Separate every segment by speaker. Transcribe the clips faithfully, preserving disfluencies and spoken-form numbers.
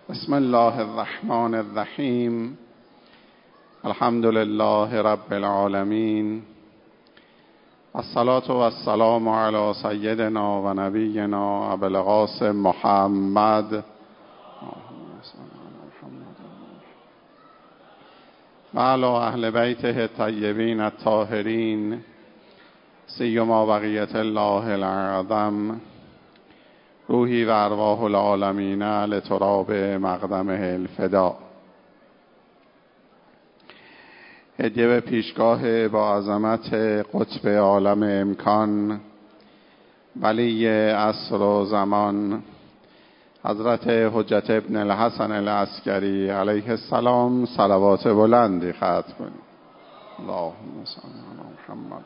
Speaker 1: بسم الله الرحمن الرحیم. الحمد لله رب العالمین. الصلاة و السلام علی سیدنا و نبینا ابی القاسم محمد و علی اهل بیته الطیبین الطاهرین سیما بقیة الله الاعظم روحی و ارواح العالمین لتراب مقدمه الفدا. هدیه به پیشگاه با عظمت قطب عالم امکان، ولی عصر و زمان، حضرت حجت ابن الحسن العسکری علیه السلام صلوات بلندی ختم کنیم. اللهم صل علی محمد.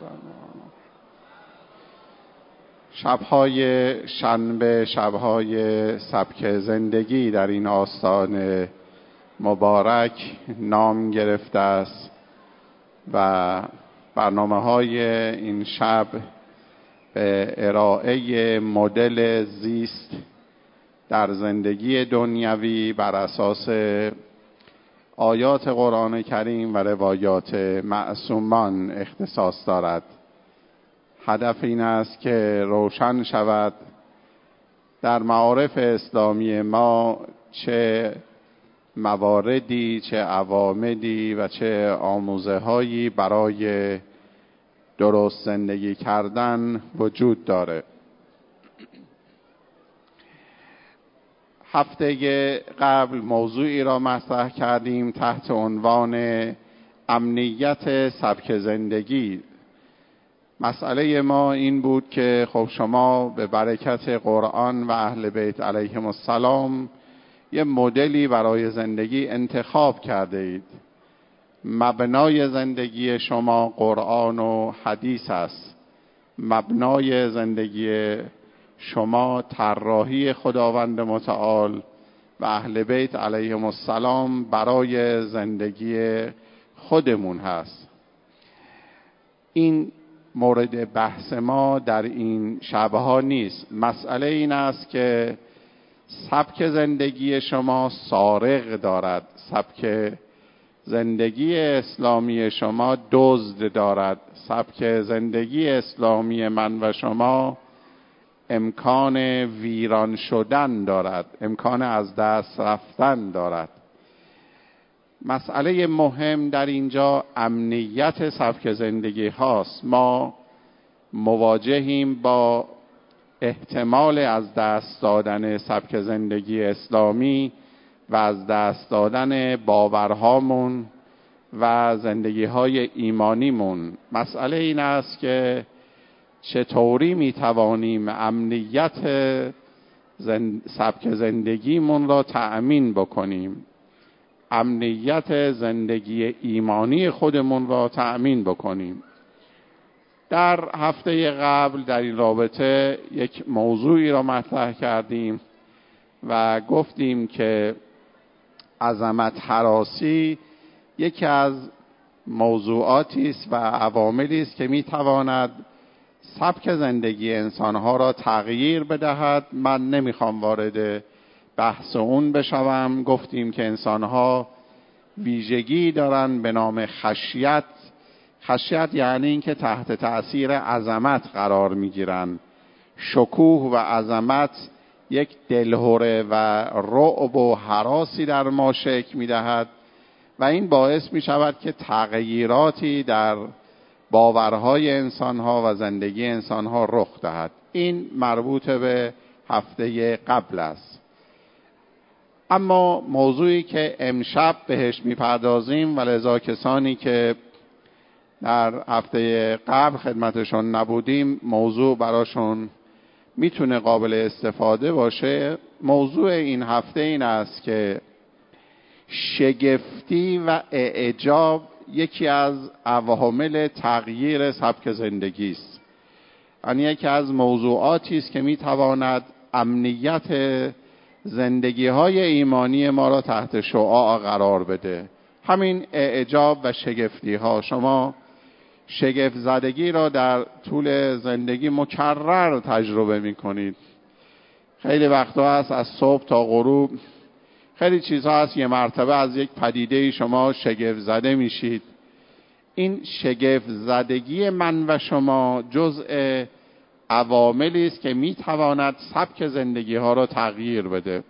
Speaker 1: شبهای شنبه، شبهای سبک زندگی در این آستان مبارک نام گرفته است و برنامه های این شب به ارائه مدل زیست در زندگی دنیوی بر اساس آیات قرآن کریم و روایات معصومان اختصاص دارد. هدف این است که روشن شود در معارف اسلامی ما چه مواردی، چه عوامدی و چه آموزه هایی برای درست زندگی کردن وجود داره. هفته قبل موضوعی را مطرح کردیم تحت عنوان امنیت سبک زندگی. مسئله ما این بود که خب شما به برکت قرآن و اهل بیت علیهم السلام یه مدلی برای زندگی انتخاب کرده اید. مبنای زندگی شما قرآن و حدیث است. مبنای زندگی شما طراحی خداوند متعال و اهل بیت علیهم السلام برای زندگی خودمون هست. این مورد بحث ما در این شبها نیست. مسئله این است که سبک زندگی شما سارق دارد، سبک زندگی اسلامی شما دزد دارد، سبک زندگی اسلامی من و شما امکان ویران شدن دارد، امکان از دست رفتن دارد. مسئله مهم در اینجا امنیت سبک زندگی هاست. ما مواجهیم با احتمال از دست دادن سبک زندگی اسلامی و از دست دادن باورهامون و زندگی های ایمانیمون. مسئله این است که چطوری میتوانیم امنیت زند... سبک زندگیمون را تأمین بکنیم، امنیت زندگی ایمانی خودمون را تأمین بکنیم. در هفته قبل در این رابطه یک موضوعی را مطرح کردیم و گفتیم که عظمت هراسی یکی از موضوعاتی است و عواملی است که میتواند سبک زندگی انسانها را تغییر بدهد. من نمیخوام وارد بحث اون بشوم. گفتیم که انسانها ویژگی دارن به نام خشیت. خشیت یعنی این که تحت تأثیر عظمت قرار میگیرن. شکوه و عظمت یک دلهره و رعب و هراسی در ما شکل میدهد و این باعث میشود که تغییراتی در باورهای انسانها و زندگی انسانها رخ دهد. این مربوط به هفته قبل است. اما موضوعی که امشب بهش میپردازیم و لذا کسانی که در هفته قبل خدمتشون نبودیم موضوع براشون میتونه قابل استفاده باشه. موضوع این هفته این است که شگفتی و اعجاب یکی از عوامل تغییر سبک زندگی است. یعنی یکی از موضوعاتی است که میتواند امنیت زندگی های ایمانی ما را تحت شعاع قرار بده. همین اعجاب و شگفتی ها. شما شگفت زدگی را در طول زندگی مکرر تجربه می کنید. خیلی وقتا هست از صبح تا غروب خیلی چیزها هست یه مرتبه از یک پدیده شما شگفت زده میشید. این شگفت زدگی من و شما جزء عواملی است که میتواند سبک زندگی ها را تغییر بده.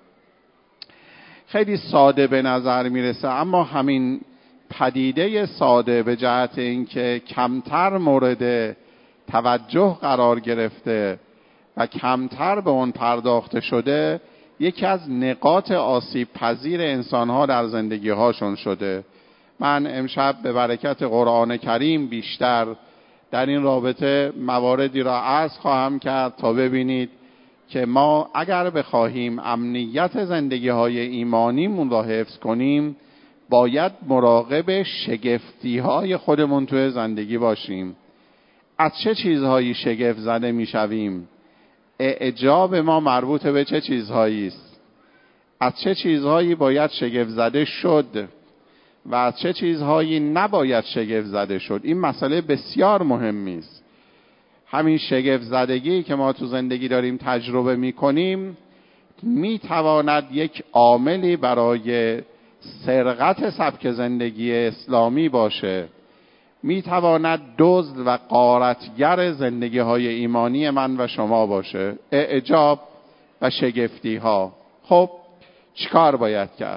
Speaker 1: خیلی ساده به نظر میرسه، اما همین پدیده ساده به جهت اینکه کمتر مورد توجه قرار گرفته و کمتر به اون پرداخته شده، یکی از نقاط آسیب پذیر انسان‌ها در زندگی‌هاشون شده. من امشب به برکت قرآن کریم بیشتر در این رابطه مواردی را عرض خواهم کرد تا ببینید که ما اگر بخواهیم امنیت زندگی‌های ایمانیمون را حفظ کنیم، باید مراقب شگفتی‌های خودمون توی زندگی باشیم. از چه چیزهایی شگفت زده می‌شویم؟ اعجاب ما مربوط به چه چیزهایی است؟ از چه چیزهایی باید شگفت زده شد و از چه چیزهایی نباید شگفت زده شد؟ این مسئله بسیار مهمی است. همین شگفت زدگی که ما تو زندگی داریم تجربه می‌کنیم می‌تواند یک عاملی برای سرقت سبک زندگی اسلامی باشه، می‌تواند دزد و غارتگر زندگی‌های ایمانی من و شما باشه. اعجاب و شگفتی‌ها. خب چیکار باید کرد؟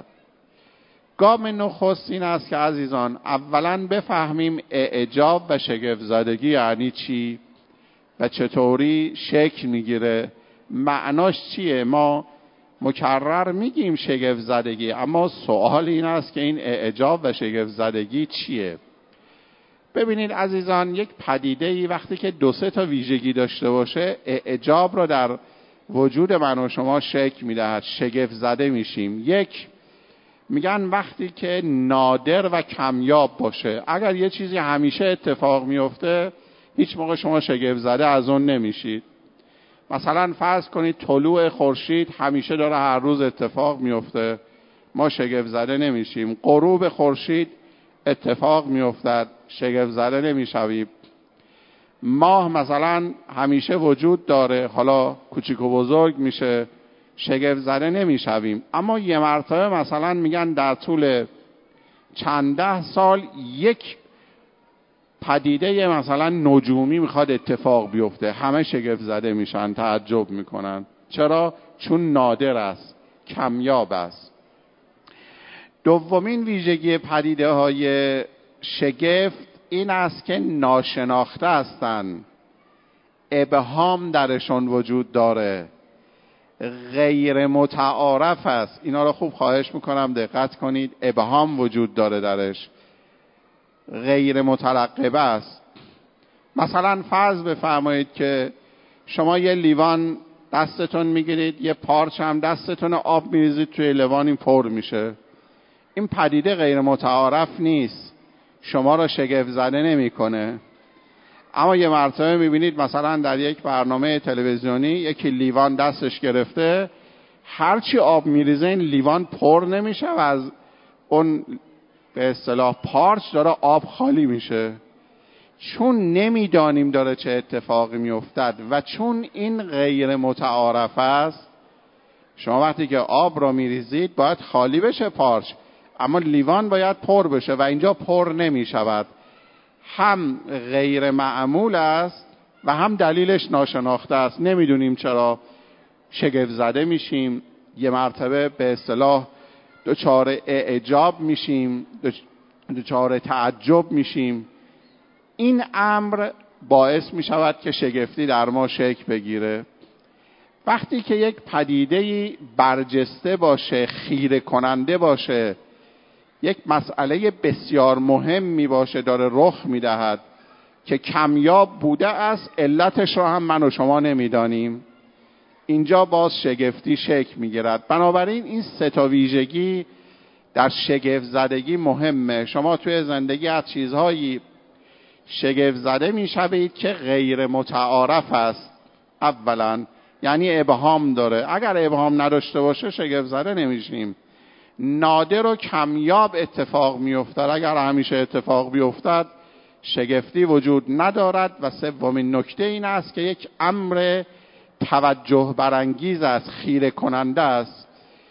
Speaker 1: گام نخست این است که عزیزان اولاً بفهمیم اعجاب و شگفت زدگی یعنی چی و چطوری شکل میگیره، معناش چیه. ما مکرر میگیم شگفت زدگی، اما سوال این است که این اعجاب و شگفت زدگی چیه؟ ببینید عزیزان، یک پدیده‌ای وقتی که دو سه تا ویژگی داشته باشه، اعجاب را در وجود من و شما شکل میدهد، شگفت زده میشیم. یک، میگن وقتی که نادر و کمیاب باشه. اگر یه چیزی همیشه اتفاق میفته، هیچ موقع شما شگفت زده از اون نمیشید. مثلا فرض کنید طلوع خورشید همیشه داره هر روز اتفاق میفته، ما شگفت زده نمیشیم. غروب خورشید اتفاق میافتد، شگفت زده نمیشویم. ماه مثلا همیشه وجود داره، حالا کوچیک و بزرگ میشه، شگفت زده نمیشویم. اما یه مرتبه مثلا میگن در طول چند ده سال یک پدیده مثلا نجومی میخواد اتفاق بیفته، همه شگفت زده میشن، تعجب میکنن. چرا؟ چون نادر است، کمیاب است. دومین ویژگی پدیده های شگفت این است که ناشناخته هستند، ابهام درشون وجود داره، غیر متعارف است. اینا رو خوب خواهش میکنم دقت کنید، ابهام وجود داره درش، غیر مترقبه است. مثلا فرض بفرمایید که شما یه لیوان دستتون میگیرید، یه پارچ هم دستتون آب میریزید توی لیوان، این پر میشه. این پدیده غیر متعارف نیست، شما را شگفت زده نمیکنه. اما یه مرتبه میبینید مثلا در یک برنامه تلویزیونی یکی لیوان دستش گرفته، هرچی آب میریزه این لیوان پر نمیشه و از اون به اصطلاح پارچ داره آب خالی میشه. چون نمیدانیم داره چه اتفاقی میافتد و چون این غیر متعارف است، شما وقتی که آب را میریزید باید خالی بشه پارچ، اما لیوان باید پر بشه و اینجا پر نمیشود. هم غیر معمول است و هم دلیلش ناشناخته است. نمیدونیم چرا شگفت زده میشیم، یه مرتبه به اصطلاح دچار اعجاب میشیم، دچار تعجب میشیم. این امر باعث میشود که شگفتی در ما شکل بگیره. وقتی که یک پدیده‌ای برجسته باشه، خیره کننده باشه، یک مسئله بسیار مهمی باشه داره رخ میدهد که کمیاب بوده است، علتش را هم من و شما نمیدانیم، اینجا باز شگفتی شکل میگیرد. بنابراین این سه تا ویژگی در شگفت زدگی مهمه. شما توی زندگی از چیزهایی شگفت زده میشوید که غیر متعارف است. اولا یعنی ابهام داره. اگر ابهام نداشته باشه شگفت زده نمیشیم. نادر و کمیاب اتفاق میافتد. اگر همیشه اتفاق بیفتد شگفتی وجود ندارد. و سومین نکته این است که یک امر توجه برانگیز است، خیره کننده است.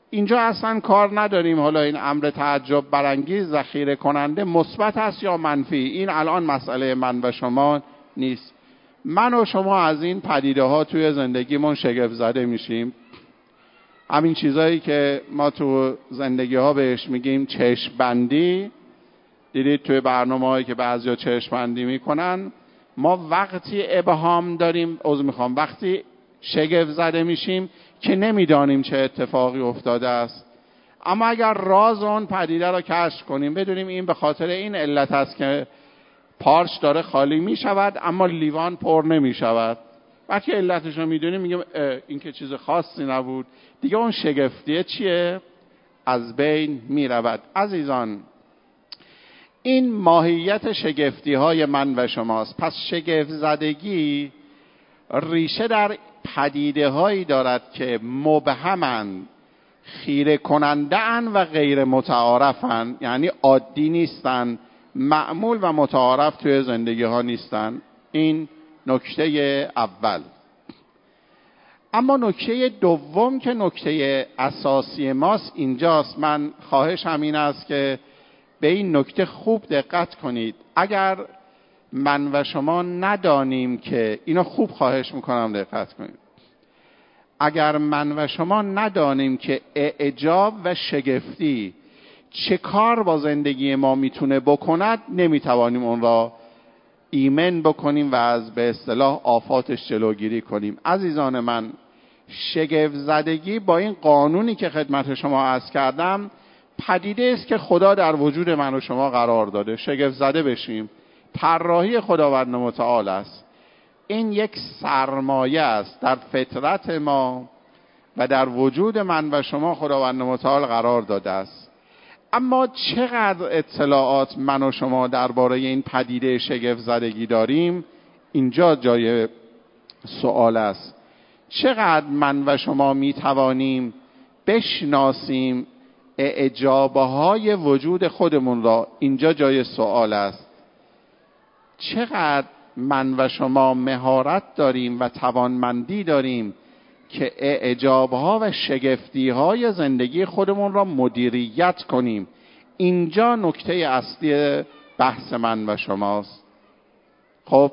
Speaker 1: اینجا اصلا کار نداریم حالا این امر تعجب برانگیز ذخیره کننده مثبت است یا منفی، این الان مسئله من و شما نیست. من و شما از این پدیده ها توی زندگیمون شگفت زده میشیم. همین چیزایی که ما تو زندگی ها بهش میگیم چشم بندی، دیدید توی برنامه‌هایی که بعضیا چشم بندی میکنن، ما وقتی ابهام داریم، عذر میخوام، وقتی شگفت زده میشیم که نمیدانیم چه اتفاقی افتاده است. اما اگر راز اون پدیده را کشف کنیم، بدونیم این به خاطر این علت است که پارچ داره خالی میشود اما لیوان پر نمیشود. وقتی علتش رو میدونیم میگیم این که چیز خاصی نبود، دیگه اون شگفتیه چیه؟ از بین میرود. عزیزان، این ماهیت شگفتی های من و شماست. پس شگفت زدگی ریشه در پدیده هایی دارد که مبهمند، خیره کننده‌اند و غیر متعارفند، یعنی عادی نیستند، معمول و متعارف توی زندگی ها نیستند. این نکته اول. اما نکته دوم که نکته اساسی ماست اینجاست. من خواهش همین است که به این نکته خوب دقت کنید. اگر من و شما ندانیم که، اینو خوب خواهش میکنم دقت کنید، اگر من و شما ندانیم که اعجاب و شگفتی چه کار با زندگی ما میتونه بکند، نمیتوانیم اون را ایمن بکنیم و از به اصطلاح آفاتش جلوگیری کنیم. عزیزان من، شگفت زدگی با این قانونی که خدمت شما عرض کردم پدیده است که خدا در وجود من و شما قرار داده. شگفت زده بشیم طراحی خداوند متعال است. این یک سرمایه است در فطرت ما و در وجود من و شما خداوند متعال قرار داده است. اما چقدر اطلاعات من و شما درباره این پدیده شگفت زدگی داریم؟ اینجا جای سوال است. چقدر من و شما می توانیم بشناسیم اعجابهای وجود خودمون را؟ اینجا جای سوال است. چقدر من و شما مهارت داریم و توانمندی داریم که اعجابها و شگفتیهای زندگی خودمون را مدیریت کنیم؟ اینجا نکته اصلی بحث من و شماست. خب،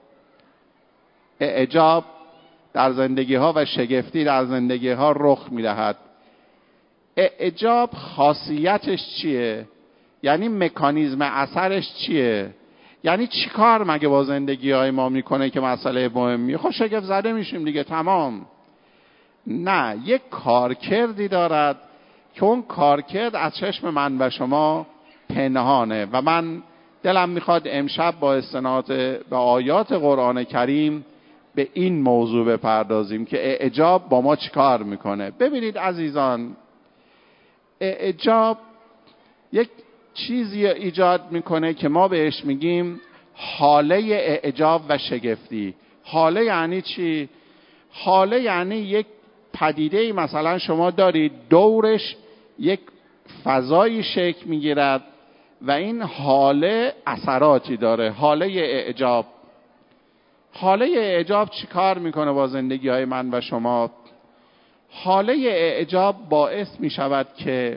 Speaker 1: اعجاب در زندگی ها و شگفتی در زندگی ها رخ می دهد. اعجاب خاصیتش چیه؟ یعنی مکانیزم اثرش چیه؟ یعنی چی کار مگه با زندگی های ما میکنه که مسئله مهمیه؟ خب شگفت زده میشیم دیگه، تمام. نه، یک کارکردی دارد که اون کارکرد از چشم من و شما پنهانه و من دلم میخواد امشب با استناد به آیات قرآن کریم به این موضوع بپردازیم که اعجاب با ما چی کار میکنه. ببینید عزیزان، اعجاب یک چیزی ایجاد میکنه که ما بهش میگیم حاله اعجاب و شگفتی. حاله یعنی چی؟ حاله یعنی یک پدیده مثلا شما دارید دورش یک فضایی شکل میگیرد و این حاله اثراتی داره. حاله اعجاب حاله اعجاب چی کار میکنه با زندگی های من و شما؟ حاله اعجاب باعث میشود که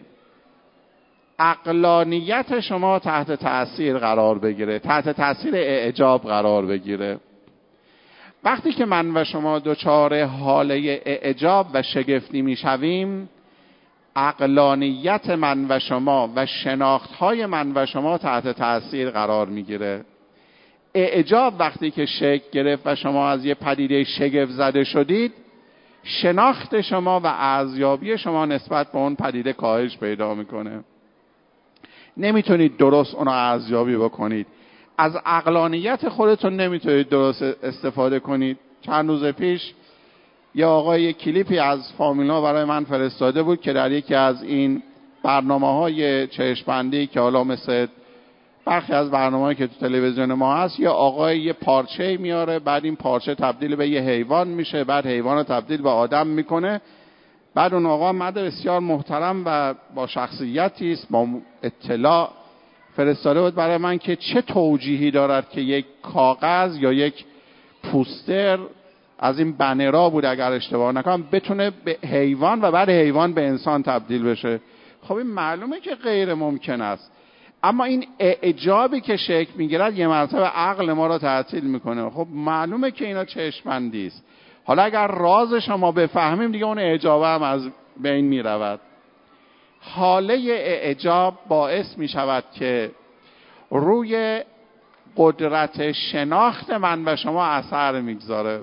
Speaker 1: عقلانیت شما تحت تأثیر قرار بگیره، تحت تأثیر اعجاب قرار بگیره. وقتی که من و شما دچار حاله اعجاب و شگفتی میشویم، عقلانیت من و شما و شناختهای من و شما تحت تأثیر قرار میگیره. اعجاب وقتی که شکل گرفت و شما از یه پدیده شگفت زده شدید، شناخت شما و ارزیابی شما نسبت به اون پدیده کاهش پیدا میکنه. نمیتونید درست اونو ارزیابی بکنید. از عقلانیت خودتون نمیتونید درست استفاده کنید. چند روز پیش یه آقای یک کلیپی از فامیلا برای من فرستاده بود که در یکی از این برنامه‌های چشم‌بندی که حالا مثل برخی از برنامه‌هایی که تو تلویزیون ما هست، یه آقای یه پارچه میاره، بعد این پارچه تبدیل به یه حیوان میشه، بعد حیوان رو تبدیل به آدم میکنه. بعد اون آقا مرد بسیار محترم و با شخصیتی است، با اطلاع، فرستاده بود برای من که چه توجیهی دارد که یک کاغذ یا یک پوستر از این بنرا بود اگر اشتباه نکنم، بتونه به حیوان و بعد حیوان به انسان تبدیل بشه. خب این معلومه که غیر ممکن است، اما این اعجابی که شکل میگیرد یه مرتبه عقل ما را تعطیل میکنه. خب معلومه که اینا چشم‌بندی است. حالا اگر رازش ما بفهمیم دیگه اون اعجابه هم از بین میرود. حاله اعجاب باعث میشود که روی قدرت شناخت من و شما اثر میگذاره.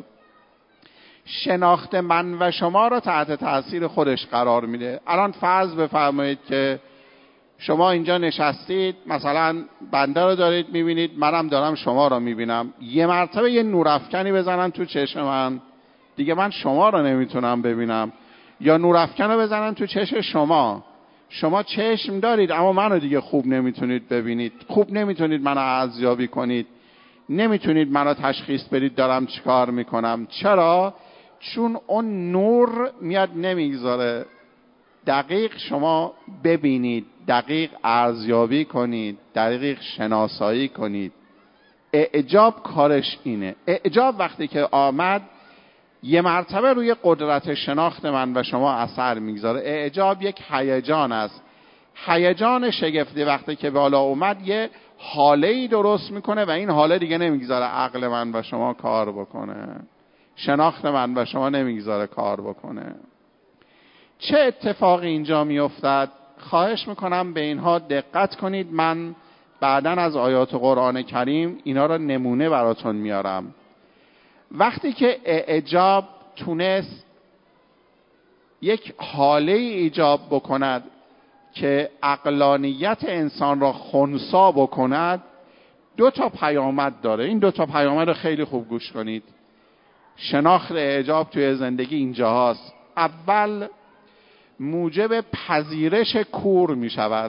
Speaker 1: شناخت من و شما را تحت تاثیر خودش قرار میده. الان فرض بفرمایید که شما اینجا نشستید، مثلا بنده رو دارید میبینید، منم دارم شما رو میبینم. یه مرتبه یه نورافکنی بزنن تو چشم من، دیگه من شما رو نمیتونم ببینم. یا نورافکن رو بزنن تو چشم شما، شما چشم دارید اما منو دیگه خوب نمیتونید ببینید، خوب نمیتونید منو ارزیابی کنید، نمیتونید منو تشخیص بدید دارم چیکار میکنم. چرا؟ چون اون نور میاد نمیگذاره دقیق شما ببینید، دقیق ارزیابی کنید، دقیق شناسایی کنید. اعجاب کارش اینه. اعجاب وقتی که آمد یه مرتبه روی قدرت شناخت من و شما اثر میگذاره. اعجاب یک هیجان است. هیجان شگفتی وقتی که بالا اومد یه حاله‌ای درست میکنه و این حاله دیگه نمیگذاره عقل من و شما کار بکنه، شناخت من و شما نمیگذاره کار بکنه. چه اتفاقی اینجا میافتد؟ خواهش میکنم به اینها دقت کنید. من بعداً از آیات قرآن کریم اینا را نمونه براتون میارم. وقتی که اعجاب تونست یک حاله ایجاب بکند که عقلانیت انسان را خنثی بکند، دو تا پیامد داره. این دو تا پیامد رو خیلی خوب گوش کنید. شناخت اعجاب توی زندگی اینجا هست. اول موجب پذیرش کور می شود،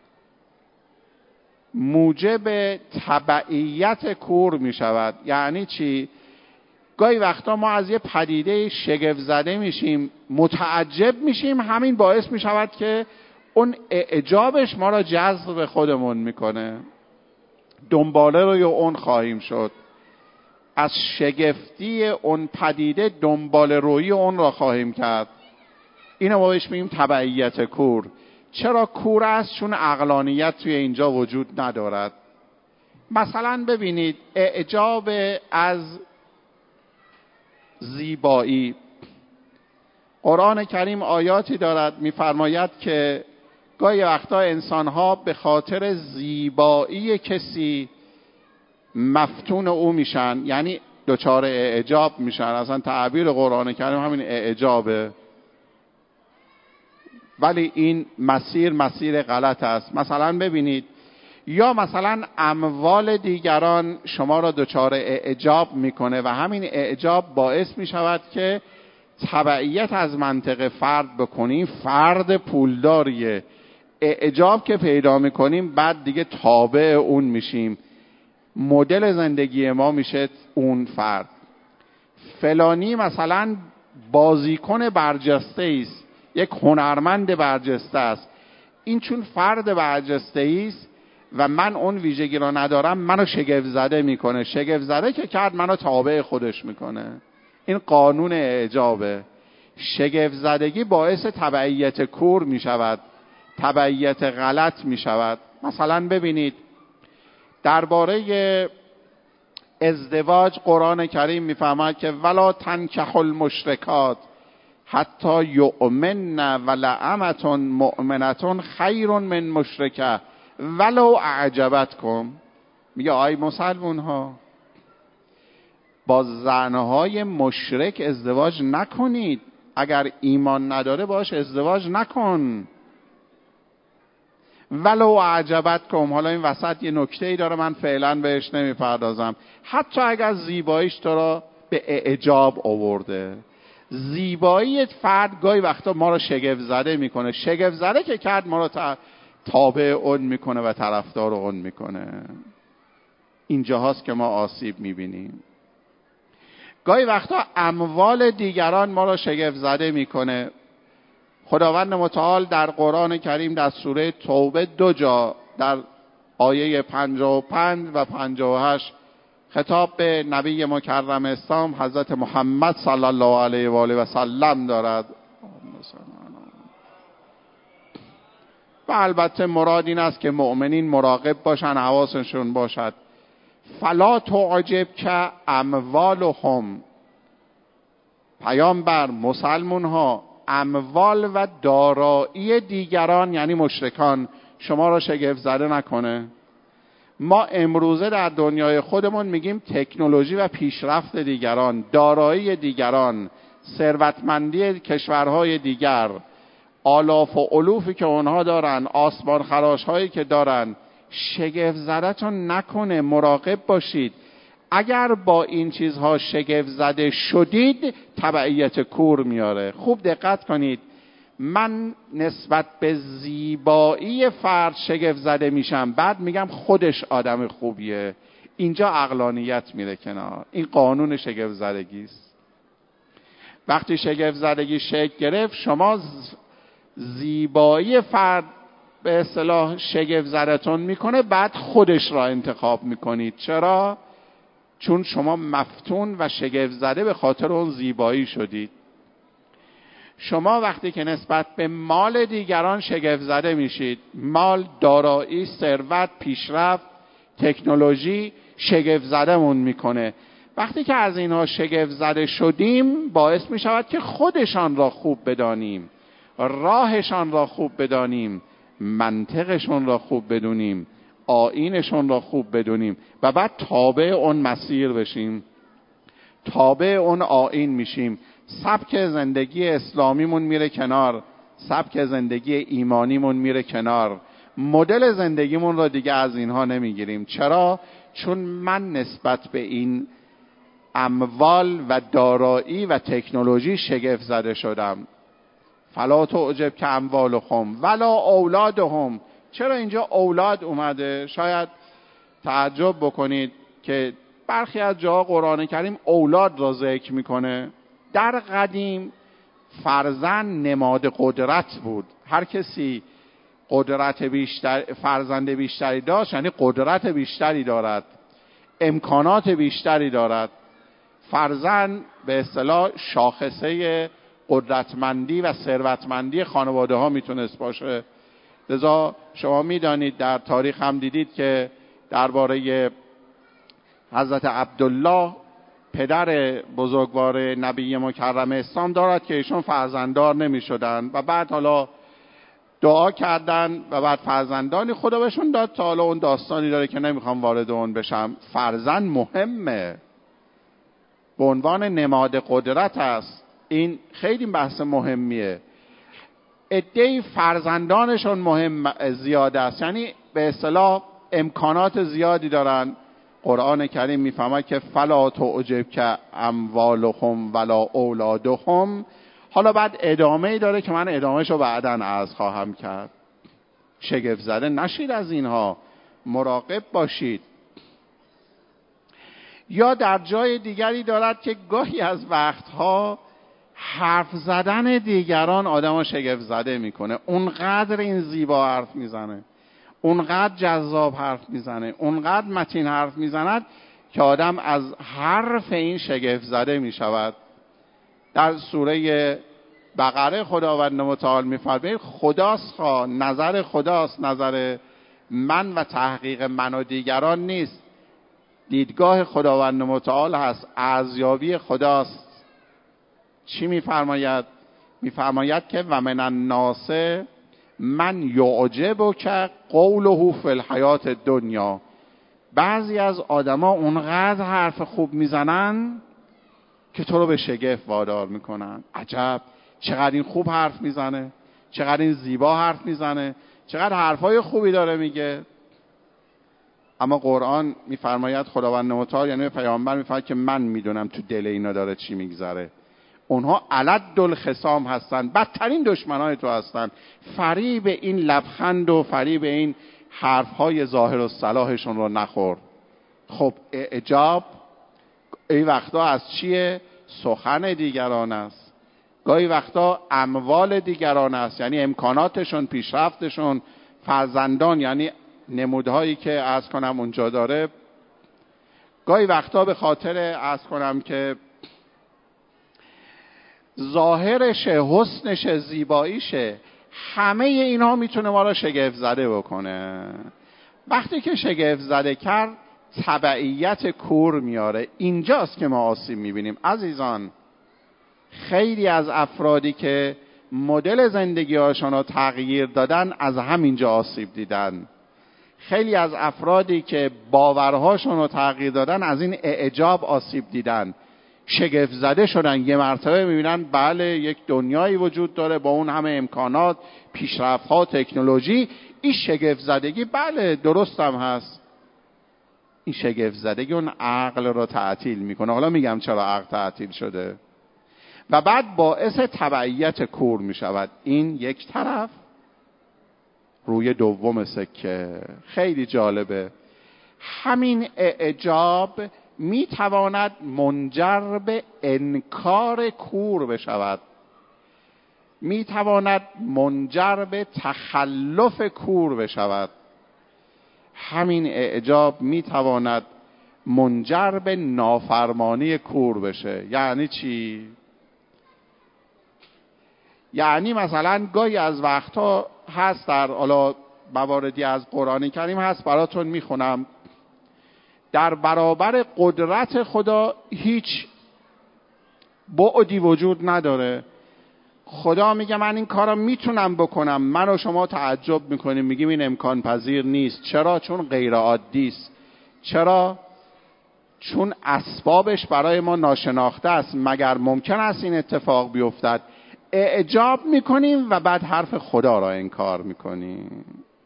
Speaker 1: موجب تبعیت کور می شود. یعنی چی؟ گاهی وقتا ما از یه پدیده شگفت زده میشیم، متعجب میشیم، همین باعث می شود که اون اعجابش ما را جذب خودمون میکنه. دنباله روی اون خواهیم شد، از شگفتی اون پدیده دنبال روی اون را خواهیم کرد. اینو ما بهش میگیم تبعیت کور. چرا کور است؟ چون عقلانیت توی اینجا وجود ندارد. مثلا ببینید اعجاب از زیبایی، قرآن کریم آیاتی دارد میفرماید که گاهی وقتا انسان‌ها به خاطر زیبایی کسی مفتون او میشن، یعنی دچار اعجاب میشن. اصلا تعبیر قرآن کریم همین اعجابه، ولی این مسیر مسیر غلط است. مثلا ببینید، یا مثلا اموال دیگران شما را دچار اعجاب میکنه و همین اعجاب باعث میشود که تبعیت از منطق فرد بکنیم. فرد پولداریه، اعجاب که پیدا میکنیم بعد دیگه تابع اون میشیم، مدل زندگی ما میشه اون فرد. فلانی مثلا بازیکن برجسته است، یک هنرمند برجسته است، این چون فرد برجسته است و من اون ویژگی را ندارم منو شگفت زده میکنه. شگفت زده که کرد منو تابع خودش میکنه. این قانون اعجابه. شگفت زدگی باعث تبعیت کور میشود، تبعیت غلط میشود. مثلا ببینید درباره ازدواج قرآن کریم میفرماید که ولا تنکحوا المشرکات حتی یؤمنن ولامة مؤمنة خیر من مشرکه ولو اعجبتکم. میگه آی مسلمون ها، با زنهای مشرک ازدواج نکنید، اگر ایمان نداره باش ازدواج نکن. ولو اعجبتکم. حالا این وسط یه نکته‌ای داره من فعلا بهش نمیپردازم. حتی اگر زیباییش تو را به اعجاب آورده، زیبایی فرد گاهی وقتا ما رو شگفت زده میکنه. شگفت زده که کرد ما رو تابع اون میکنه و طرفدار اون میکنه. اینجا هاست که ما آسیب میبینیم. گاهی وقتا اموال دیگران ما رو شگفت زده میکنه. خداوند متعال در قرآن کریم در سوره توبه دو جا در آیه پنجاه و پنج و پنجاه و هشت خطاب به نبی مکرم اسلام حضرت محمد صلی الله علیه و آله و سلم دارد و البته مراد این است که مؤمنین مراقب باشن، حواسشون باشد. فلا تعجب که اموالهم، پیامبر مسلمون ها اموال و دارایی دیگران یعنی مشرکان شما را شگفت زده نکنه. ما امروزه در دنیای خودمون میگیم تکنولوژی و پیشرفت دیگران، دارایی دیگران، ثروتمندی کشورهای دیگر، آلاف و الوفی که اونها دارن، آسمان خراش هایی که دارن، شگفت زده‌تون نکنه. مراقب باشید. اگر با این چیزها شگفت زده شدید تبعیت کور میاره. خوب دقت کنید. من نسبت به زیبایی فرد شگفت زده میشم، بعد میگم خودش آدم خوبیه. اینجا عقلانیت میره کنار. این قانون شگفت زدگی است. وقتی شگفت زدگی شکل گرفت، شما زیبایی فرد به اصطلاح شگفت زدتون میکنه، بعد خودش را انتخاب میکنید. چرا؟ چون شما مفتون و شگفت زده به خاطر اون زیبایی شدید. شما وقتی که نسبت به مال دیگران شگفت زده میشید، مال، دارایی، ثروت، پیشرفت، تکنولوژی شگفت زده‌مون میکنه. وقتی که از اینها شگفت زده شدیم، باعث میشود که خودشان را خوب بدانیم، راهشان را خوب بدانیم، منطقشون را خوب بدونیم، آیینشون را خوب بدونیم و بعد تابع اون مسیر بشیم، تابع اون آیین میشیم. سبک زندگی اسلامیمون میره کنار، سبک زندگی ایمانیمون میره کنار، مدل زندگیمون را دیگه از اینها نمیگیریم. چرا؟ چون من نسبت به این اموال و دارایی و تکنولوژی شگفت زده شدم. فلا تعجب که اموالهم ولا اولادهم. چرا اینجا اولاد اومده؟ شاید تعجب بکنید که برخی از جاها قرآن کریم اولاد را ذکر میکنه. در قدیم فرزند نماد قدرت بود. هر کسی قدرت بیشتر، فرزند بیشتری داشت یعنی قدرت بیشتری دارد، امکانات بیشتری دارد. فرزند به اصطلاح شاخصه قدرتمندی و ثروتمندی خانواده ها میتونست باشه. لذا شما میدانید در تاریخ هم دیدید که درباره حضرت عبدالله پدر بزرگوار نبی مکرم اسلام دارد که ایشون فرزنددار نمی شدن و بعد حالا دعا کردن و بعد فرزندانی خدا بهشون داد. تا حالا اون داستانی داره که نمیخوام وارد اون بشم. فرزند مهمه، به عنوان نماد قدرت است. این خیلی بحث مهمیه. عده‌ای فرزندانشون مهم زیاده است، یعنی به اصطلاح امکانات زیادی دارن. قرآن کریم میفهمه که فلا تعجب که اموالهم ولا اولادهم. حالا بعد ادامه ای داره که من ادامهشو بعداً عرض خواهم کرد. شگفت زده نشید از اینها، مراقب باشید. یا در جای دیگری دارد که گاهی از وقتها حرف زدن دیگران آدمو شگفت زده میکنه. اونقدر این زیبا حرف میزنه، اونقدر جذاب حرف میزنه، اونقدر متین حرف میزند که آدم از حرف این شگفت زده میشود. در سوره بقره خداوند متعال میفرماید خداست خواه، نظر خداست، نظر من و تحقیق من و دیگران نیست. دیدگاه خداوند متعال هست، ارزیابی خداست. چی میفرماید؟ میفرماید که و من الناس من یعجب که قوله فی الحیات دنیا. بعضی از آدما اونقدر حرف خوب میزنن که تو رو به شگفت وادار میکنن. عجب، چقدر این خوب حرف میزنه، چقدر این زیبا حرف میزنه، چقدر حرفای خوبی داره میگه. اما قرآن میفرماید، خداوند متعال یعنی پیامبر میفرماید که من میدونم تو دل اینا داره چی میگذره. اونها علد الخصام هستن، بدترین دشمنای تو هستن. فریب این لبخند و فریب این حرفهای ظاهر و صلاحشون رو نخور. خب اعجاب این وقتا از چیه؟ سخن دیگران است. گاهی وقتا اموال دیگران است، یعنی امکاناتشون، پیشرفتشون، فرزندان، یعنی نمودهایی که عرض کنم اونجا داره. گاهی وقتا به خاطر عرض کنم که ظاهرشه، حسنشه، زیباییشه، همه اینها میتونه ما را شگفت زده بکنه. وقتی که شگفت زده کرد تبعیت کور میاره. اینجاست که ما آسیب میبینیم. عزیزان، خیلی از افرادی که مدل زندگی هاشون رو تغییر دادن از همینجا آسیب دیدن. خیلی از افرادی که باورهاشون رو تغییر دادن از این اعجاب آسیب دیدن، شگفت زده شدن. یه مرتبه میبینن بله یک دنیایی وجود داره با اون همه امکانات، پیشرفت‌ها، تکنولوژی. این شگفت زدگی بله درست هم هست. این شگفت زدگی اون عقل رو تعطیل میکنه. حالا میگم چرا عقل تعطیل شده و بعد باعث تبعیت کور میشود. این یک طرف. روی دوم سکه خیلی جالبه. همین اعجاب میتواند منجر به انکار کور بشود، میتواند منجر به تخلف کور بشود. همین اعجاب میتواند منجر به نافرمانی کور بشه. یعنی چی؟ یعنی مثلا گاهی از وقتها هست، در حالا مواردی از قرآن کریم هست براتون میخونم، در برابر قدرت خدا هیچ بعدی وجود نداره. خدا میگه من این کارو میتونم بکنم. من و شما تعجب میکنیم، میگیم این امکان پذیر نیست. چرا؟ چون غیر عادی است. چرا؟ چون اسبابش برای ما ناشناخته است. مگر ممکن است این اتفاق بیفتد؟ اعجاب میکنیم و بعد حرف خدا را انکار میکنیم.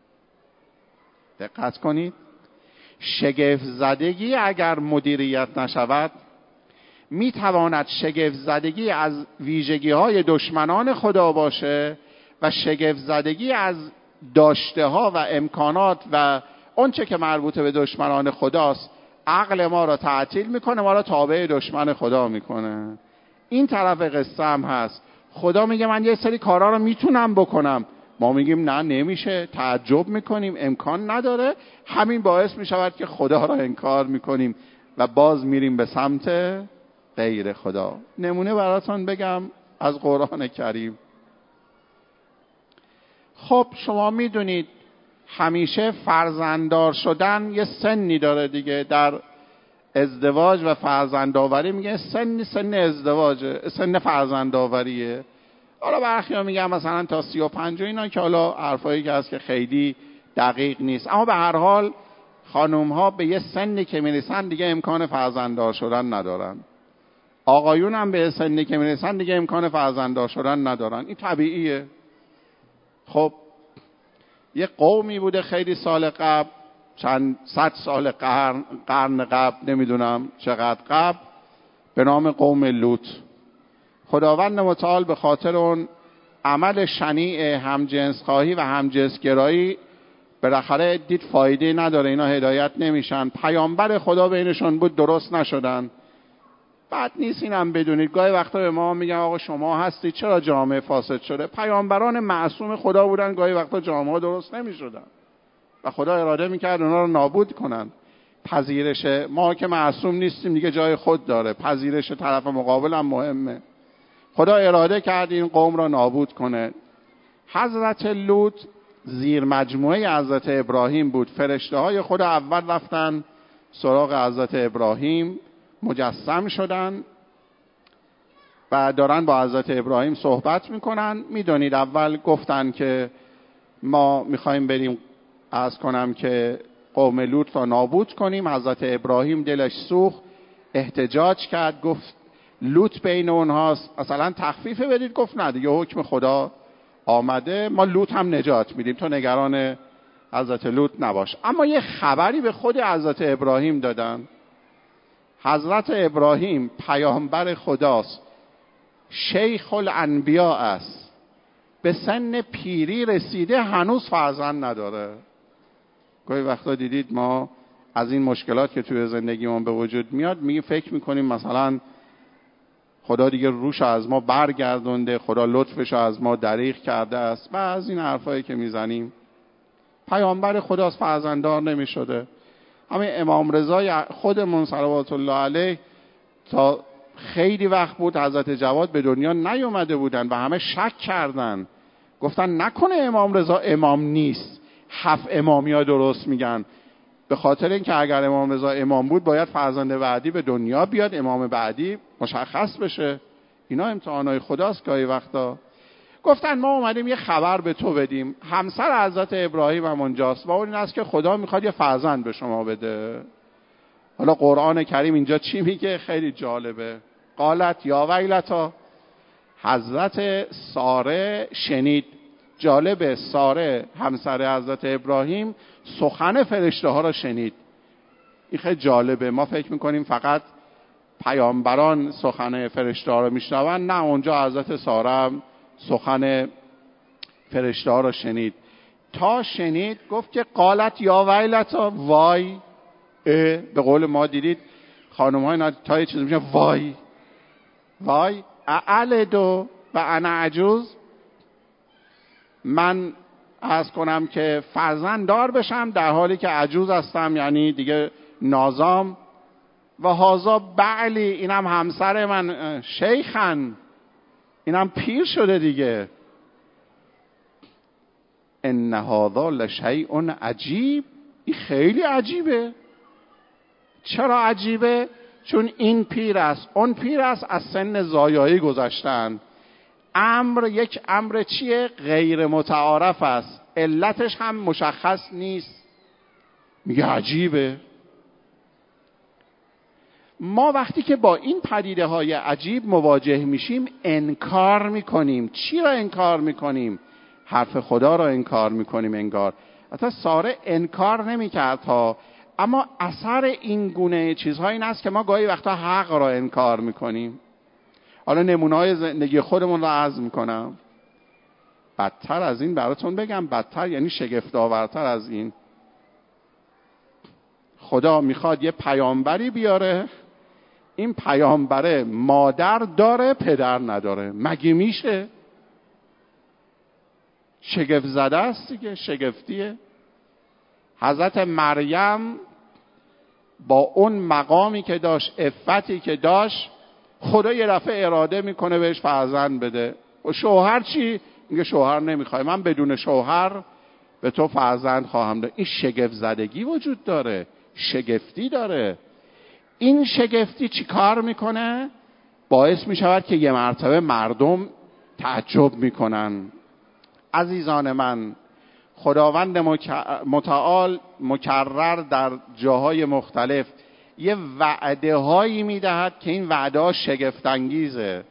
Speaker 1: دقت کنید. شگفت زدگی اگر مدیریت نشود میتواند شگفت زدگی از ویژگی های دشمنان خدا باشه و شگفت زدگی از داشته ها و امکانات و اونچه که مربوط به دشمنان خداست. عقل ما را تعطیل میکنه، ما را تابع دشمن خدا میکنه. این طرف قصه هم هست. خدا میگه من یه سری کارا رو میتونم بکنم، ما میگیم نه نمیشه، تعجب میکنیم، امکان نداره. همین باعث میشود که خدا را انکار میکنیم و باز میریم به سمت غیر خدا. نمونه براتون بگم از قرآن کریم. خب شما میدونید همیشه فرزنددار شدن یه سنی داره دیگه. در ازدواج و فرزندآوری میگه سن سن ازدواجه، سن فرزندآوریه. حالا برخی‌ها میگن مثلا تا سی و پنج و اینا، که حالا حرفایی که هست که خیلی دقیق نیست. اما به هر حال خانم ها به یه سنی که میرسن دیگه امکان فرزنددار شدن ندارن. آقایون هم به سنی که میرسن دیگه امکان فرزنددار شدن ندارن. این طبیعیه. خب یه قومی بوده خیلی سال قبل، چند صد سال قرن قرن قبل، نمیدونم چقدر قبل، به نام قوم لوط. خداوند متعال به خاطر اون عمل شنیع همجنسخواهی و همجنسگرایی بالاخره دید فایده نداره، اینا هدایت نمیشن. پیامبر خدا بینشون بود، درست نشدن. بعد نیست اینم بدونید، گاهی وقتا به ما میگن آقا شما هستی چرا جامعه فاسد شده؟ پیامبران معصوم خدا بودن، گاهی وقتا جامعه درست نمیشدن و خدا اراده میکرد اونا رو نابود کنن. پذیرش ما که معصوم نیستیم دیگه جای خود داره، پذیرش طرف مقابل هم مهمه. خدا اراده کرد این قوم را نابود کنه. حضرت لوط زیر مجموعه حضرت ابراهیم بود. فرشته های خدا اول رفتن سراغ حضرت ابراهیم، مجسم شدن و دارن با حضرت ابراهیم صحبت میکنن. میدونید اول گفتن که ما میخوایم بریم عرض کنم که قوم لوط را نابود کنیم. حضرت ابراهیم دلش سوخت، احتجاج کرد، گفت لوط بین اونهاست، مثلا تخفیف بدید. گفت نه دیگه حکم خدا آمده، ما لوط هم نجات میدیم، تو نگران حضرت لوط نباش. اما یه خبری به خود حضرت ابراهیم دادن. حضرت ابراهیم پیامبر خداست، شیخ الانبیا است، به سن پیری رسیده، هنوز فرزند نداره. گاهی وقتا دیدید ما از این مشکلات که توی زندگیمون به وجود میاد میگه فکر میکنیم مثلا خدا دیگه روش از ما برگردونده، خدا لطفش از ما دریغ کرده است و از این حرفایی که میزنیم. پیامبر خداست، فرزنددار نمیشده. همین امام رضا خودمون صلوات الله علیه تا خیلی وقت بود حضرت جواد به دنیا نیومده بودن و همه شک کردن، گفتن نکنه امام رضا امام نیست، هفت امامی ها درست میگن. به خاطر اینکه اگر امام رضا امام بود باید فرزند بعدی به دنیا بیاد، امام بعدی مشخص بشه. اینا امتحانای خداست گاهی وقتا. گفتن ما اومدیم یه خبر به تو بدیم، همسر حضرت ابراهیم هم اونجاست و اون این است که خدا میخواد یه فرزند به شما بده. حالا قرآن کریم اینجا چی میگه؟ خیلی جالبه. قالت یا ویلتا، حضرت ساره شنید. جالبه، ساره همسر حضرت ابراهیم سخن فرشته ها را شنید. این خیلی جالبه. ما فکر میکنیم فقط پیامبران سخن فرشته ها را میشنون، نه، اونجا حضرت ساره هم سخن فرشته ها را شنید. تا شنید گفت که قالت یا ویلتا، وای. به قول ما دیدید خانم های تا یه چیزی میشه وای وای اعلدو و انا عجوز، من عرض کنم که فرزند دار بشم در حالی که عجوز هستم، یعنی دیگه نازام. و هازا بعلی، اینم همسر من، شیخن، اینم پیر شده دیگه. ان هذا لشیء عجیب، این خیلی عجیبه. چرا عجیبه؟ چون این پیر است، اون پیر است، از سن زایایی گذشتن. امر یک امر چیه؟ غیر متعارف است، علتش هم مشخص نیست. میگه عجیبه. ما وقتی که با این پدیده های عجیب مواجه میشیم انکار میکنیم. چی را انکار میکنیم؟ حرف خدا را انکار میکنیم انگار. حتی ساره انکار نمیکرد ها، اما اثر این گونه چیزها این است که ما گاهی وقتا حق را انکار میکنیم. حالا نمونه‌های زندگی خودمون را عرض میکنم. بدتر از این براتون بگم، بدتر یعنی شگفت‌آورتر از این. خدا میخواد یه پیامبری بیاره، این پیامبره مادر داره پدر نداره. مگه میشه؟ شگفت زده است دیگه، شگفتیه. حضرت مریم با اون مقامی که داشت، عفتی که داشت، خدا یه دفعه اراده میکنه بهش فرزند بده. و شوهر چی؟ میگه شوهر نمیخوای، من بدون شوهر به تو فرزند خواهم داد. این شگفت زدگی وجود داره، شگفتی داره. این شگفتی چی کار میکنه؟ باعث میشود که یه مرتبه مردم تعجب میکنن. عزیزان من، خداوند متعال مکرر در جاهای مختلف یه وعده هایی میدهد که این وعده ها شگفت انگیزه.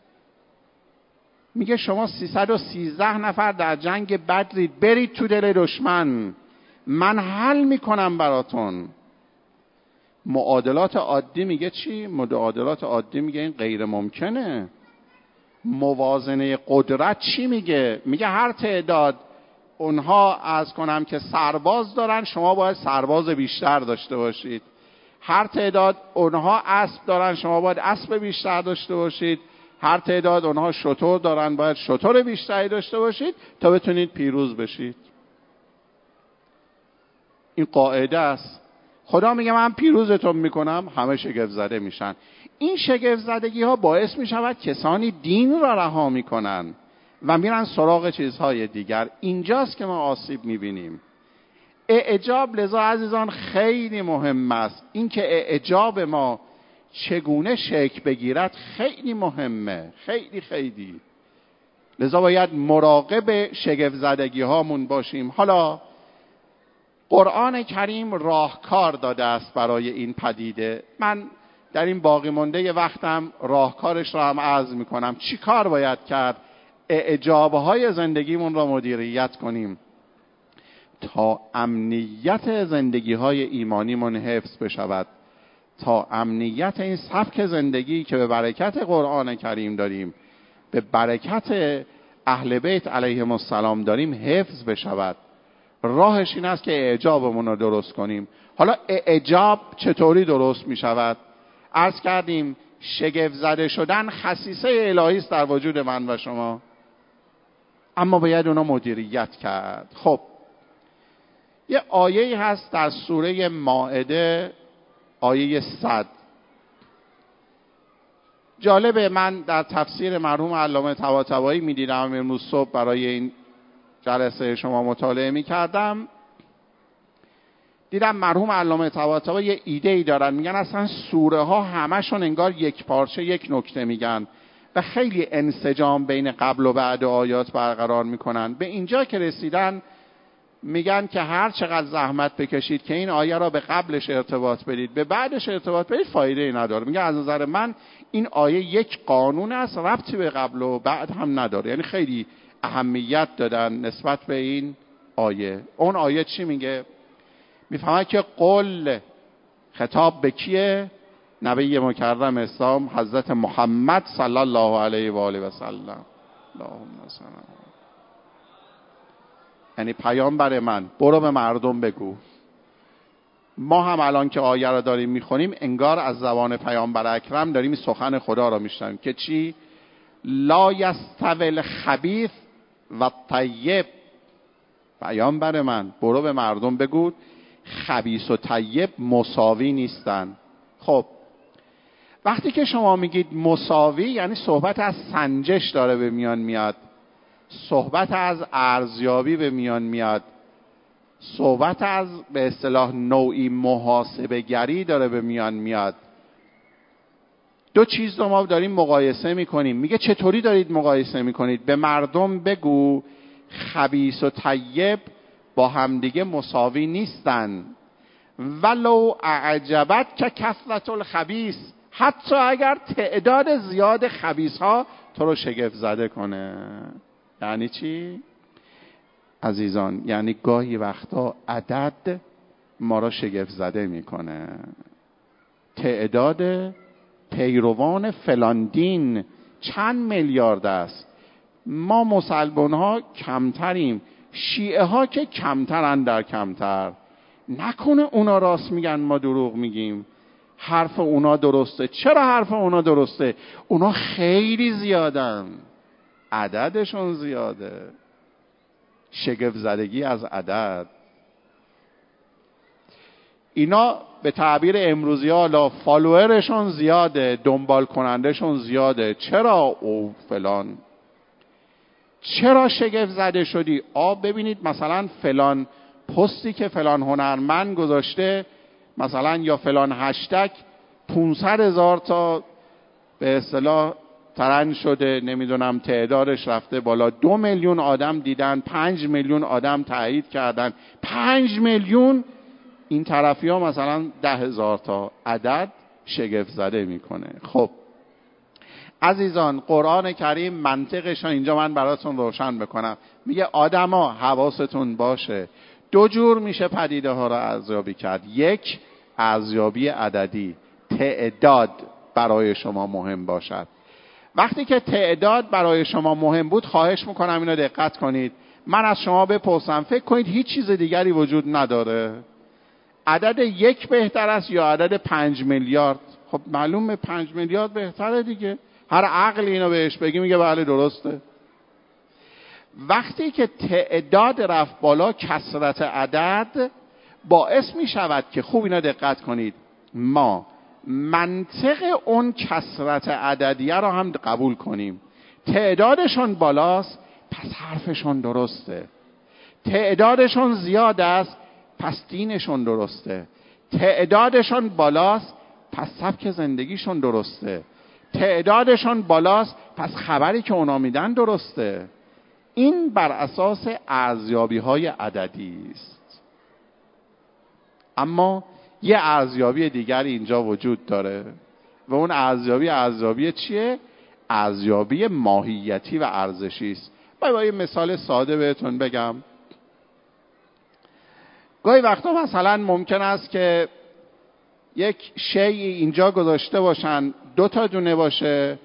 Speaker 1: میگه شما سیصد و سیزده نفر در جنگ بدرید، برید تو دل دشمن، من حل میکنم براتون. معادلات عادی میگه چی؟ معادلات عادی میگه این غیر ممکنه. موازنه قدرت چی میگه؟ میگه هر تعداد اونها از کنم که سرباز دارن، شما باید سرباز بیشتر داشته باشید. هر تعداد اونها اسب دارن، شما باید اسب بیشتر داشته باشید. هر تعداد اونها شتر دارن، باید شتر بیشتری داشته باشید تا بتونید پیروز بشید. این قاعده است. خدا میگه من پیروزتون میکنم، همه شگفت زده میشن. این شگفت زدگی ها باعث میشود کسانی دین را رها میکنن و میرن سراغ چیزهای دیگر. اینجاست که ما آسیب میبینیم. اعجاب لذا عزیزان خیلی مهم است. این که اعجاب ما چگونه شکل بگیرد خیلی مهمه، خیلی خیلی. لذا باید مراقب شگفت زدگی هامون باشیم. حالا قرآن کریم راهکار داده است برای این پدیده. من در این باقی مونده ی وقتم راهکارش را هم عرض میکنم. چی کار باید کرد؟ اعجابهای زندگیمون را مدیریت کنیم تا امنیت زندگی های ایمانیمون حفظ بشود، تا امنیت این سبک زندگی که به برکت قرآن کریم داریم، به برکت اهل بیت علیهم السلام داریم حفظ بشود. راهش این است که اعجابمون رو درست کنیم. حالا اعجاب چطوری درست می شود؟ عرض کردیم شگفت زده شدن خصیصه الهی است در وجود من و شما، اما باید اونو مدیریت کرد. خب یه آیه‌ای هست در سوره مائده، آیه صد. جالبه، من در تفسیر مرحوم علامه طباطبایی می‌دیدم امروز صبح برای این جلسه شما مطالعه می‌کردم، دیدم مرحوم علامه طباطبایی یه ایده‌ای دارن، میگن اصلا سوره ها همشون انگار یک پارچه یک نکته میگن و خیلی انسجام بین قبل و بعد آیات برقرار میکنن. به اینجا که رسیدن میگن که هر چقدر زحمت بکشید که این آیه را به قبلش ارتباط بدید به بعدش ارتباط بدید فایده ای نداره. میگه از نظر من این آیه یک قانون است، ربطی به قبل و بعد هم نداره. یعنی خیلی اهمیت دادن نسبت به این آیه. اون آیه چی میگه؟ میفهمه که قل خطاب به کیه؟ نبی مکرم اسلام حضرت محمد صلی الله علیه و آله و سلم. اللهم صل. یعنی پیامبر من برو به مردم بگو. ما هم الان که آیه را داریم میخونیم انگار از زبان پیامبر اکرم داریم سخن خدا را میشنویم که چی؟ لا یستوی الخبیث و الطیب. پیامبر من برو به مردم بگو خبیث و طیب مساوی نیستن. خب وقتی که شما میگید مساوی، یعنی صحبت از سنجش داره به میان میاد، صحبت از ارزیابی به میان میاد، صحبت از به اصطلاح نوعی محاسبه گری داره به میان میاد. دو چیز رو ما داریم مقایسه میکنیم. میگه چطوری دارید مقایسه میکنید؟ به مردم بگو خبیث و طیب با همدیگه مساوی نیستن. ولو اعجبت که کثرت الخبیث، حتی اگر تعداد زیاد خبیث ها تو رو شگفت زده کنه. یعنی چی؟ عزیزان، یعنی گاهی وقتا عدد ما را شگفت زده میکنه. تعداد پیروان فلان دین چند میلیارد است. ما مسلمان ها کمتریم، شیعه ها که کمترن در کمتر. نکنه اونا راست میگن ما دروغ میگیم؟ حرف اونا درسته. چرا حرف اونا درسته؟ اونا خیلی زیادن، عددشون زیاده. شگفت زدگی از عدد. اینا به تعبیر امروزی ها فالوورشون زیاده، دنبال کنندشون زیاده. چرا او فلان؟ چرا شگفت زده شدی؟ آب ببینید مثلا فلان پستی که فلان هنرمند گذاشته، مثلا یا فلان هشتگ پونصد هزار تا به اصطلاح ترند شده، نمیدونم تعدادش رفته بالا، دو میلیون آدم دیدن، پنج میلیون آدم تایید کردن، پنج میلیون. این طرفی ها مثلا ده هزار تا. عدد شگفت زده میکنه. خب عزیزان، قرآن کریم منطقش اینجا من براتون روشن بکنم. میگه آدما حواستون باشه، دو جور میشه پدیده ها را ارزیابی کرد. یک، ارزیابی عددی، تعداد برای شما مهم باشد. وقتی که تعداد برای شما مهم بود، خواهش میکنم اینو دقت کنید. من از شما بپرسم، فکر کنید هیچ چیز دیگری وجود نداره؟ عدد یک بهتر است یا عدد پنج میلیارد؟ خب معلومه پنج میلیارد بهتره دیگه. هر عقلی اینو بهش بگی میگه بله درسته. وقتی که تعداد رفت بالا، کثرت عدد باعث می شود که، خوب اینا دقت کنید، ما منطق اون کثرت عددیه رو هم قبول کنیم. تعدادشون بالاست پس حرفشون درسته. تعدادشون زیاد است پس دینشون درسته. تعدادشون بالاست پس سبک زندگیشون درسته. تعدادشون بالاست پس خبری که اونا میدن درسته. این بر اساس ارزیابی های عددی است. اما یه ارزیابی دیگری اینجا وجود داره و اون ارزیابی ارزیابی چیه؟ ارزیابی ماهیتی و ارزشی است. با یه مثال ساده بهتون بگم. گاهی وقتا مثلا ممکن است که یک شیء اینجا گذاشته باشن، دو تا دونه باشه،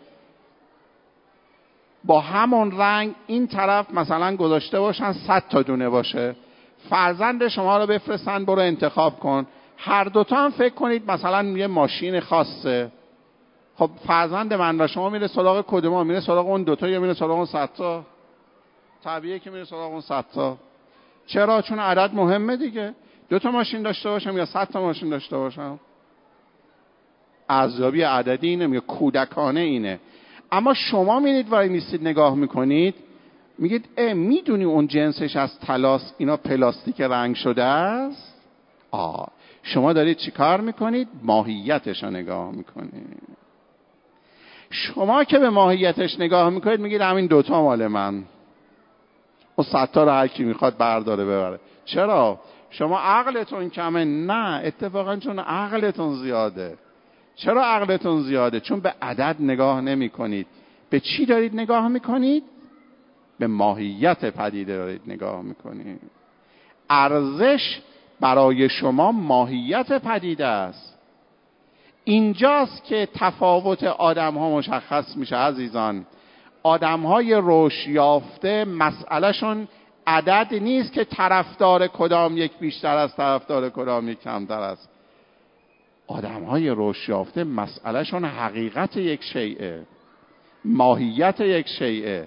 Speaker 1: با همون رنگ این طرف مثلا گذاشته باشن صد تا دونه باشه. فرزند شما رو بفرستن برو انتخاب کن، هر دوتا هم فکر کنید مثلا یه ماشین خاصه. خب فرزند من و شما میره سراغ کدوم؟ میره سراغ اون دوتا یا میره سراغ اون صد تا؟ طبیعیه که میره سراغ اون صد تا. چرا؟ چون عدد مهمه دیگه. دو تا ماشین داشته باشم یا صد تا ماشین داشته باشم، ارزیابی عددی اینه، میگه کودکانه اینه. اما شما میرید وای میستید نگاه میکنید میگید اه میدونی اون جنسش از طلاست، اینا پلاستیک رنگ شده است. آه شما دارید چی کار میکنید؟ ماهیتش رو نگاه میکنید. شما که به ماهیتش نگاه میکنید میگید همین دوتا مال من، اون صد تا رو هر کی میخواد برداره ببره. چرا؟ شما عقلتون کمه؟ نه، اتفاقا چون عقلتون زیاده. چرا عقلتون زیاده؟ چون به عدد نگاه نمی کنید. به چی دارید نگاه میکنید؟ به ماهیت پدیده دارید نگاه میکنید. ارزش برای شما ماهیت پدیده است. اینجاست که تفاوت آدم ها مشخص میشه عزیزان. آدم های رشد یافته مسئله شون عدد نیست که طرفدار کدام یک بیشتر است طرفدار کدام یک کمتر است. آدم های رشد یافته مسئله شون حقیقت یک شیء، ماهیت یک شیء.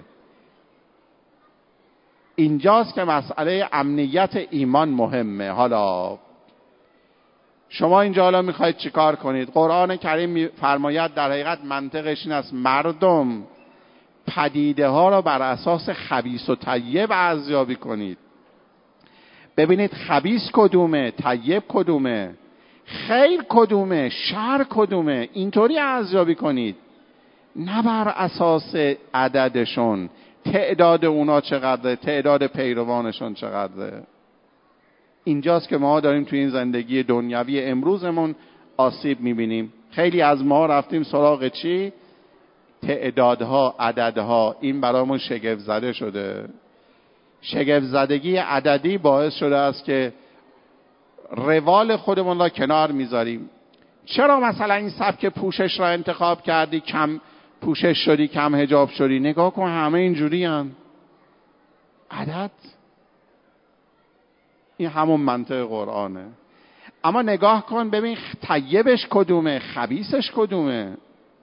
Speaker 1: اینجاست که مسئله امنیت ایمان مهمه. حالا شما اینجا حالا میخواید چیکار کنید؟ قرآن کریم فرماید در حقیقت منطقش این است مردم پدیده ها را بر اساس خبیث و طیب ارزیابی کنید. ببینید خبیث کدومه، طیب کدومه، خیر کدومه، شر کدومه، اینطوری ارزیابی کنید، نه بر اساس عددشون، تعداد اونا چقدره، تعداد پیروانشون چقدره. اینجاست که ما داریم توی این زندگی دنیوی امروزمون آسیب میبینیم. خیلی از ما رفتیم سراغ چی؟ تعدادها، عددها. این برامون شگفت زده شده. شگفت زدگی عددی باعث شده است که روال خودمون را کنار میذاریم. چرا مثلا این سبک پوشش را انتخاب کردی، کم پوشش شدی، کم حجاب شدی؟ نگاه کن همه اینجوری هن. عدد این همون منطق قرآنه. اما نگاه کن ببین طیبش کدومه، خبیثش کدومه.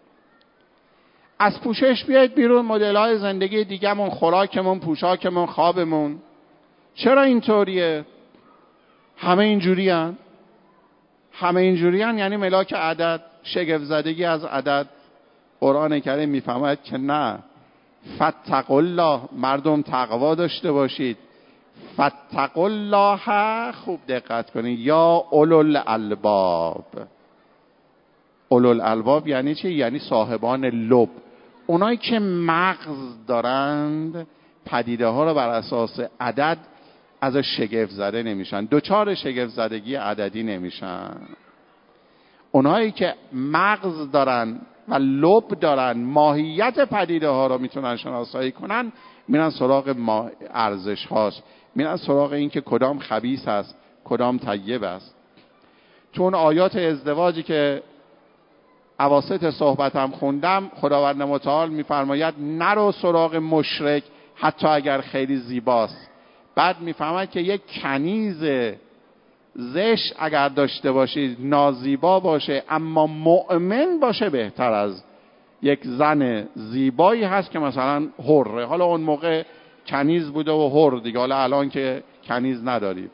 Speaker 1: از پوشش بیاید بیرون، مدل‌های زندگی دیگه‌مون، خوراکمون، پوشاکمون، خوابمون. چرا اینطوریه؟ همه اینجوری هن. همه اینجوری هن یعنی ملاک عدد، شگفت زدگی از عدد. قرآن کریم میفهمد که نه، فاتقوا الله، مردم تقوا داشته باشید. فاتقوا الله، خوب دقت کنید، یا اولوالالباب. اولوالالباب یعنی چی؟ یعنی صاحبان لب، اونایی که مغز دارند پدیده ها رو بر اساس عدد از شگفت زده نمیشن، دوچار شگفت زدگی عددی نمیشن. اونایی که مغز دارن و لب دارن، ماهیت پدیده ها رو میتونن شناسایی کنن، میرن سراغ ارزش هاست، میرن سراغ این که کدام خبیث است کدام طیب است. چون آیات ازدواجی که اواسط صحبتم خوندم، خداوند متعال میفرماید نرو سراغ مشرک حتی اگر خیلی زیباست. بعد میفهمد که یک کنیز زشت اگر داشته باشید، نازیبا باشه اما مؤمن باشه، بهتر از یک زن زیبایی هست که مثلا حره. حالا اون موقع کنیز بوده و حر دیگه، حالا الان که کنیز نداریم.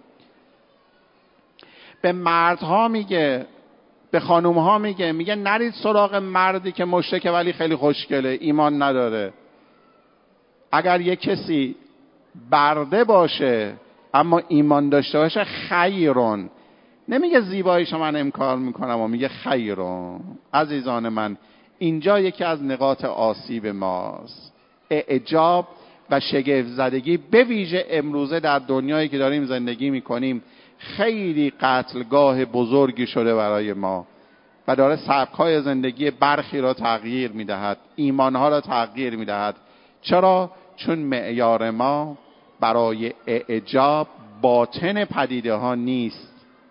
Speaker 1: به مردها میگه، به خانومها میگه، میگه نرید سراغ مردی که مشرکه ولی خیلی خوشگله، ایمان نداره. اگر یک کسی برده باشه اما ایمان داشته باشه، خیرون. نمیگه زیباییشو من انکار میکنم و میگه خیرون. عزیزان من، اینجا یکی از نقاط آسیب ماست، اعجاب و شگفت زدگی، به ویژه امروزه در دنیایی که داریم زندگی میکنیم. خیلی قتلگاه بزرگی شده برای ما و داره سبک‌های زندگی برخی را تغییر میدهد، ایمانها را تغییر میدهد. چرا؟ چون معیار ما برای اعجاب باطن پدیده ها نیست.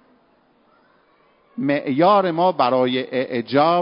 Speaker 1: معیار ما برای اعجاب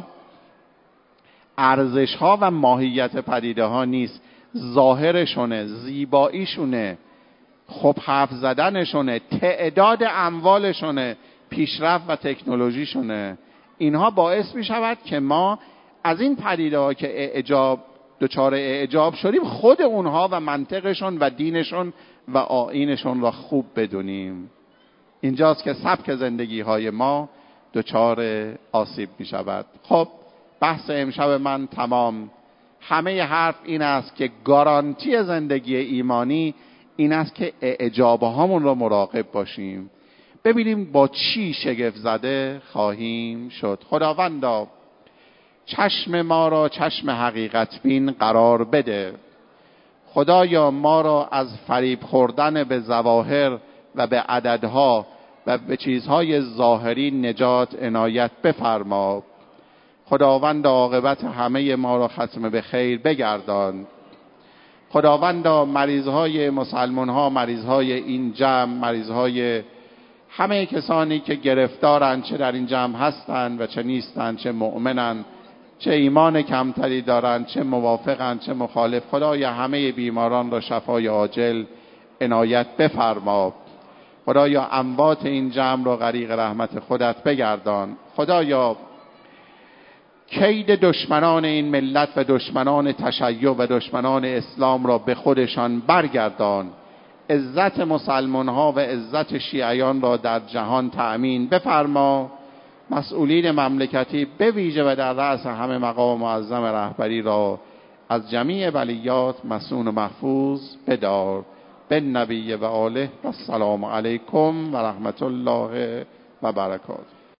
Speaker 1: ارزش ها و ماهیت پدیده ها نیست، ظاهرشونه، زیباییشونه، خوب حرف زدنشونه، تعداد اموالشونه، پیشرفت و تکنولوژیشونه. اینها باعث می شود که ما از این پدیده ها که اعجاب دچار اعجاب شدیم، خود اونها و منطقشون و دینشون و آیینشون را خوب بدونیم. اینجاست که سبک زندگی های ما دچار آسیب می شود. خب بحث امشب من تمام. همه حرف این است که گارانتی زندگی ایمانی این است که اعجابه هامون را مراقب باشیم، ببینیم با چی شگفت زده خواهیم شد. خداوندا چشم ما را چشم حقیقت بین قرار بده. خدایا ما را از فریب خوردن به ظواهر و به عددها و به چیزهای ظاهری نجات عنایت بفرما. خداوند عاقبت همه ما را ختم به خیر بگردان. خداوندا مریضهای مسلمان ها، مریضهای این جمع، مریضهای همه کسانی که گرفتارند، چه در این جمع هستند و چه نیستند، چه مؤمنند، چه ایمان کمتری دارند، چه موافقند، چه مخالف، خدایا همه بیماران را شفای عاجل عنایت بفرما. خدایا اموات این جمع را غریق رحمت خودت بگردان. خدایا کید دشمنان این ملت و دشمنان تشیع و دشمنان اسلام را به خودشان برگردان. عزت مسلمان ها و عزت شیعیان را در جهان تأمین بفرما. مسئولین مملکتی به ویژه و در رأس همه مقام معظم رهبری را از جمیع بلیات مصون و محفوظ بدار. بالنبی و آله و السلام علیکم و رحمت الله و برکاته.